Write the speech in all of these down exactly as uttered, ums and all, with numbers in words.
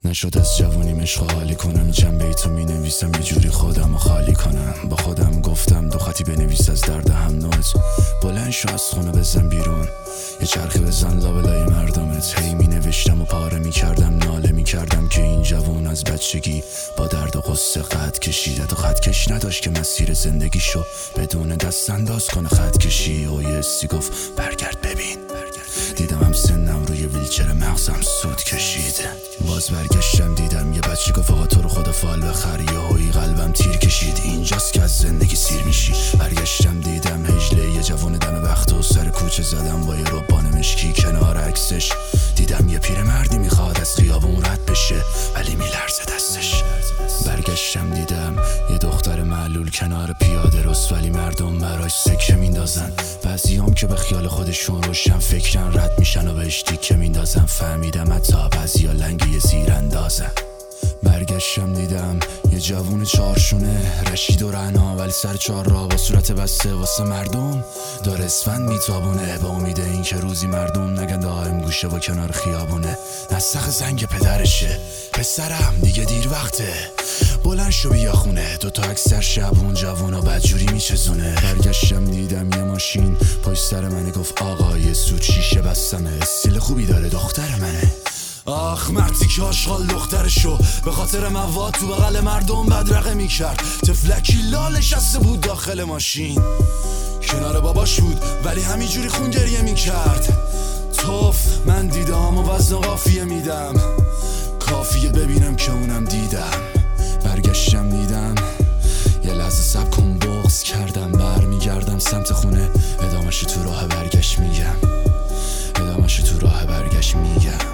نشد از جوونیم عشق حالی کنم، چند بیتو می نویسم یه جوری خودم رو خالی کنم. با خودم گفتم دو خطی بنویس از درد هم نوت، بلند شو از خونه بزن بیرون، یه چرخی بزن لابلای مردمت. هی می نوشتم و پاره می کردم، ناله می کردم که این جوون از بچگی با درد و قصه خط کشیده، تو خط کش نداشت که مسیر زندگیشو بدون دست انداز کنه خط کشی. و یه سی گفت برگرد ببین، دیدم هم سنم روی ویلچر مغزم سود کشید. باز برگشتم دیدم یه بچه گفت آقا تو رو خدا فال بخر، یهویی قلبم تیر کشید، اینجاست که از زندگی سیر میشی. برگشتم دیدم هجله یه جوون دم وقت و سر کوچه زدم با یه ربان مشکی کنار عکسش. دیدم یه پیر مردی میخواد از خیابون رد بشه ولی میلرزه دستش. برگشتم دیدم یه دختر معلول کنار پیاده روست ولی مردم براش سکه میندازن. بعضیام که به خیال خودشون روشن فکرن رد میشن و بهش تیکه میندازن. فهمیدم حتی بعضیا لنگ یه زیر اندازن. برگشتم دیدم یه جوون چارشونه رشید و رعنا ولی سر چار را با صورت بسته واسه مردم داره اسفند میتابونه، با امید این که روزی مردم نگن دائم گوشه با کنار خیابونه. نسخ زنگ پدرشه، پسرم دیگه دیر وقته، بلند شو بیا خونه. دوتا اکثر شب اون جوون و بدجوری میچزونه. برگشتم دیدم یه ماشین پشت سر منه، گفت آقا یه سود شیشه بستمه، استیل خوبی داره دختر منه. آخ مردی که آشغال دخترشو به خاطر مواد تو بغل مردم بدرقه میکرد. تفلکی لال شسته بود داخل ماشین، کنار باباش بود ولی همینجوری خون گریه میکرد. توف من دیدم و وزن قافیه میدم، کافیه ببینم که اونم دیدم. برگشتم دیدم یه لحظه سب کن بغض کردم، بر میگردم سمت خونه، ادامش تو راه برگشت میگم، ادامش تو راه برگشت میگم.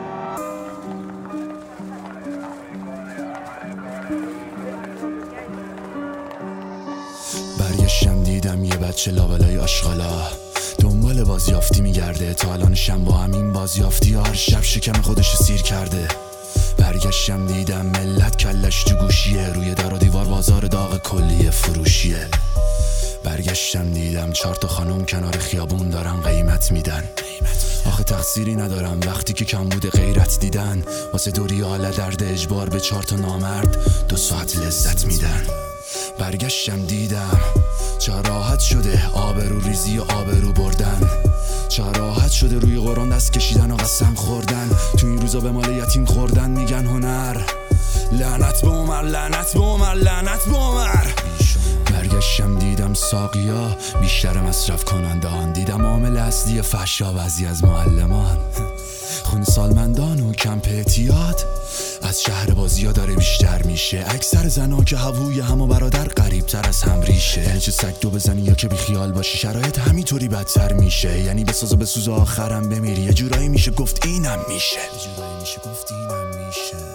برگشتم دیدم یه بچه لابلای آشغالا دنبال بازیافتی میگرده، تا الانشم با همین بازیافتی هر شب شکم خودش سیر کرده. برگشتم دیدم ملت کلش تو گوشیه، روی در و دیوار بازار داغ کلیه فروشیه. برگشتم دیدم چهار تا خانوم کنار خیابون دارن قیمت میدن. آخه تقصیری ندارم وقتی که کم بوده غیرت دیدن، واسه دوری حال درد اجبار به چهار تا نامرد دو ساعت لذت میدن. برگشتم دیدم چه راحت شده آبرو ریزی و آبرو بردن، چه راحت شده روی قرآن دست کشیدن و قسم خوردن، تو این روزا به مال یتیم خوردن میگن هنر. لعنت به عمر، لعنت به عمر، لعنت به عمر. برگشتم دیدم ساقیا بیشتر مصرف کنندان، دیدم عامل اصلی فحشا بعضی از معلمان، خون سالمندان و کمپ اعتیاد از شهر بازی ها داره بیشتر میشه. اکثر زنا که هووی هم و برادر قریب تر از هم ریشه، یعنی چه سگ دو بزنی یا که بی خیال باشی شرایط همینطوری بدتر میشه. یعنی بساز و بسوز آخرم بمیری، یه جورایی میشه گفت اینم میشه، یه جورایی میشه گفت اینم میشه.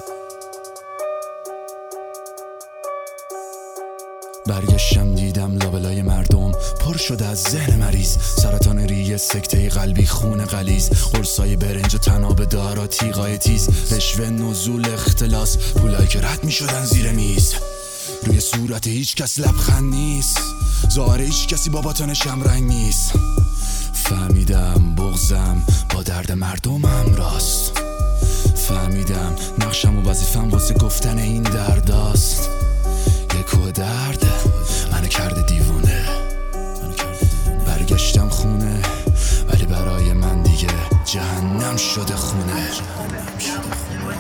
برگشتم دیدم لابلای مردم پر شده از ذهن مریض، سرطان ریه، سکته قلبی، خون غلیظ، قرصای برنج و تناب دارا، تیغای تیز، رشوه، نزول، اختلاس، پولایی که رد می شدن زیر میز. روی صورت هیچ کس لبخند نیست، ظاهر هیچ کسی با باطنش هم رنگ نیست. فهمیدم بغضم با درد مردمم راست، فهمیدم نقشم و وظیفم واسه گفتن این درداست. یه کوه درد منو کرده دیوونه، برگشتم خونه ولی برای من دیگه جهنم شده خونه، جهنم شده خونه.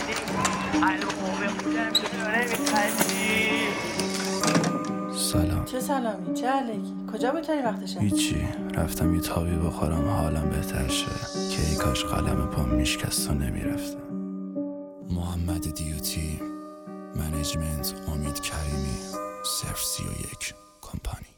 سلام. چه سلامی؟ چه علیکی؟ کجا بودی وقت شب؟ هیچی، رفتم یه تابی بخورم حالم بهتر شه که ای کاش قلم پام میشکست و نمیرفتم. محمد دیوتی، منیجمنت امید کریمی، صفر سی و یک کمپانی.